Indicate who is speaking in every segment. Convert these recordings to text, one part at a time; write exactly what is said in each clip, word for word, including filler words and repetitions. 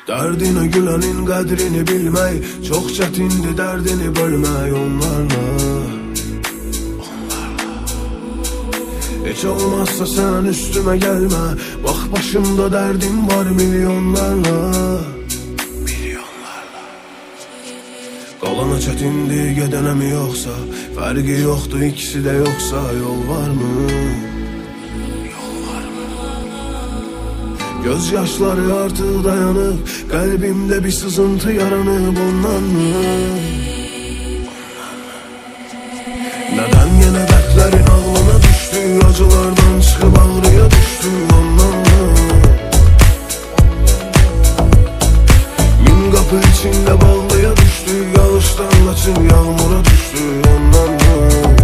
Speaker 1: Dərdinə gülənin qədrini bilmək çox çətindir, dərdini bölmək onlarla. Heç olmazsa sən üstümə gəlmə, bax başımda dərdim var milyonlarla. Qalana çətindir, gedənə mi yoxsa, fərqi yoxdur, ikisi də yoxsa yol varmı? Yol varmı? Göz yaşları artıq dayanıb, qəlbimdə bir sızıntı yaranıb ondanmı? Nədən yenə dərdlərin ağlına düşdü, acılardan çıxıb ağrıya düşdü ondanmı? Min qapı içində bağlıya düşdü, yağışdan qaçıb yağmura düşdü ondanmı?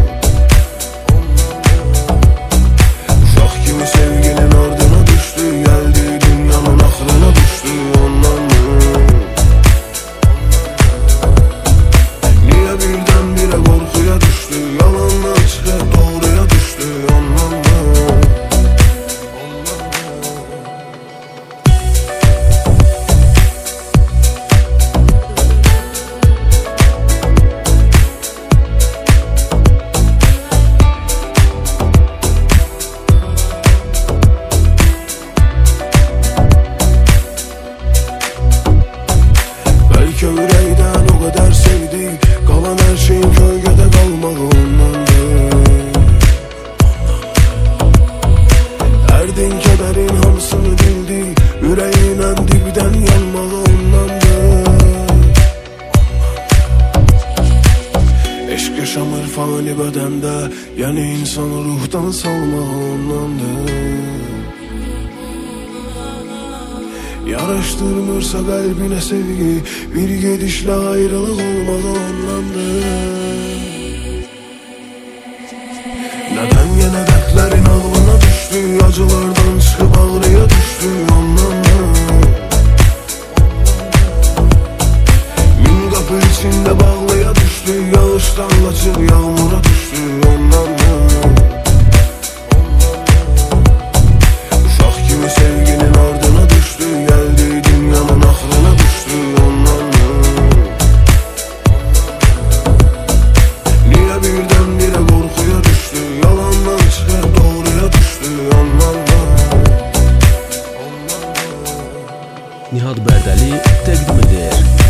Speaker 1: Uşaq kimi sevginin ardına düşdü, gəldi dünyanın axırına düşdü ondanmı? Niyə birdən birə qorxuya düşdü, yalandan çıxıb doğruya düşdü ondanmı? Bəlkə ürəkdən o qədər sevdik, qalan hər şeyin kölgədə qalmağı ondandır. Dərdin, kədərin hamısını bildik, ürəyinlə dibdən yanmağı ondandır. Eşq yaşamır fani bədəndə, yəni insanı ruhdan salmağı ondandır. Yaraşdırmırsa qəlbinə sevgi, bir gedişlə ayrılıq olmağı ondandır. Nədən yenə dərdlərin ağlına düşdü, acılardan çıxıb ağrıya düşdü ondandır. Min qapı içində bağlıya düşdü, yağışdan qaçıb yağmura düşdü ondandır. Uşaq kimi sevginin ardına düşdü, gəldi dünyanın axırına düşdü ondanmı? Niyə birdən birə qorxuya düşdü, yalandan çıxıb doğruya düşdü ondanmı?
Speaker 2: Nihat Bərdəli təqdim edir.